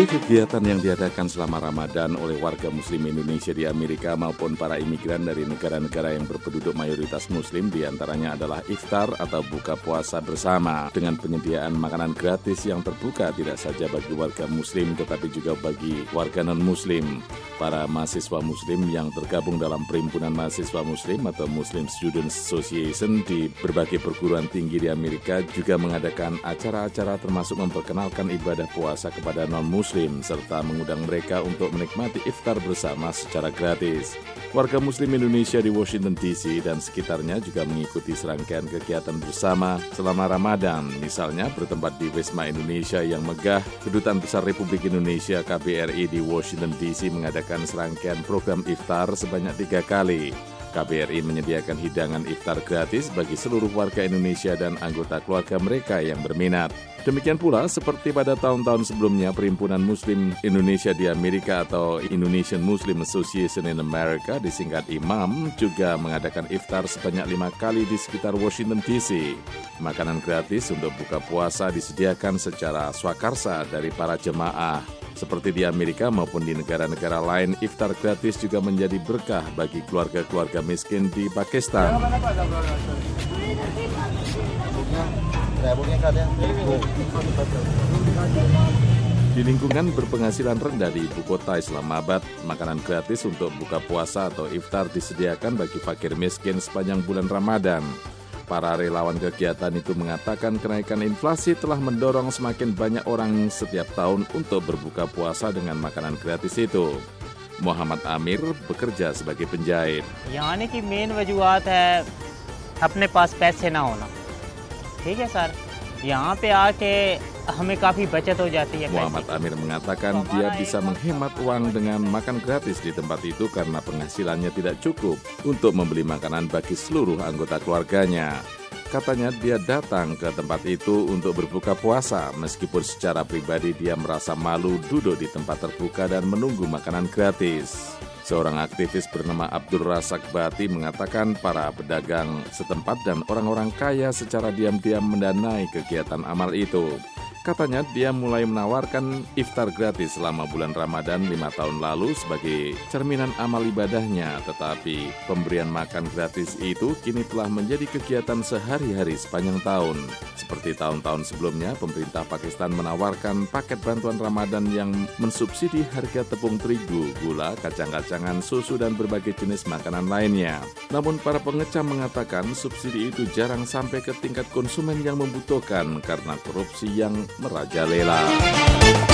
Berbagai kegiatan yang diadakan selama Ramadan oleh warga Muslim Indonesia di Amerika maupun para imigran dari negara-negara yang berpenduduk mayoritas Muslim diantaranya adalah iftar atau buka puasa bersama dengan penyediaan makanan gratis yang terbuka tidak saja bagi warga Muslim tetapi juga bagi warga non-Muslim. Para mahasiswa Muslim yang tergabung dalam Perhimpunan Mahasiswa Muslim atau Muslim Students Association di berbagai perguruan tinggi di Amerika juga mengadakan acara-acara termasuk memperkenalkan ibadah puasa kepada non-Muslim serta mengundang mereka untuk menikmati iftar bersama secara gratis. Warga Muslim Indonesia di Washington DC dan sekitarnya juga mengikuti serangkaian kegiatan bersama selama Ramadan, misalnya bertempat di Wisma Indonesia yang megah. Kedutaan Besar Republik Indonesia KBRI di Washington DC mengadakan serangkaian program iftar sebanyak 3 kali. KBRI menyediakan hidangan iftar gratis bagi seluruh warga Indonesia dan anggota keluarga mereka yang berminat. Demikian pula seperti pada tahun-tahun sebelumnya, Perhimpunan Muslim Indonesia di Amerika atau Indonesian Muslim Association in America disingkat IMAM juga mengadakan iftar sebanyak 5 kali di sekitar Washington DC. Makanan gratis untuk buka puasa disediakan secara swakarsa dari para jemaah. Seperti di Amerika maupun di negara-negara lain, iftar gratis juga menjadi berkah bagi keluarga-keluarga miskin di Pakistan. Di lingkungan berpenghasilan rendah di ibu kota Islamabad, makanan gratis untuk buka puasa atau iftar disediakan bagi fakir miskin sepanjang bulan Ramadan. Para relawan kegiatan itu mengatakan kenaikan inflasi telah mendorong semakin banyak orang setiap tahun untuk berbuka puasa dengan makanan gratis itu. Muhammad Amir bekerja sebagai penjahit. यहाँ आने की मेन वजूहात है अपने पास पैसे ना होना, ठीक है सर. यहाँ पे आके हमें काफी बचत हो जाती है. Muhammad Amir mengatakan dia bisa menghemat uang dengan makan gratis di tempat itu karena penghasilannya tidak cukup untuk membeli makanan bagi seluruh anggota keluarganya. Katanya dia datang ke tempat itu untuk berbuka puasa meskipun secara pribadi dia merasa malu duduk di tempat terbuka dan menunggu makanan gratis. Seorang aktivis bernama Abdul Razak Bati mengatakan para pedagang setempat dan orang-orang kaya secara diam-diam mendanai kegiatan amal itu. Katanya dia mulai menawarkan iftar gratis selama bulan Ramadan 5 tahun lalu sebagai cerminan amal ibadahnya. Tetapi pemberian makan gratis itu kini telah menjadi kegiatan sehari-hari sepanjang tahun. Seperti tahun-tahun sebelumnya, pemerintah Pakistan menawarkan paket bantuan Ramadan yang mensubsidi harga tepung terigu, gula, kacang-kacangan, susu, dan berbagai jenis makanan lainnya. Namun para pengecam mengatakan subsidi itu jarang sampai ke tingkat konsumen yang membutuhkan karena korupsi yang merajalela.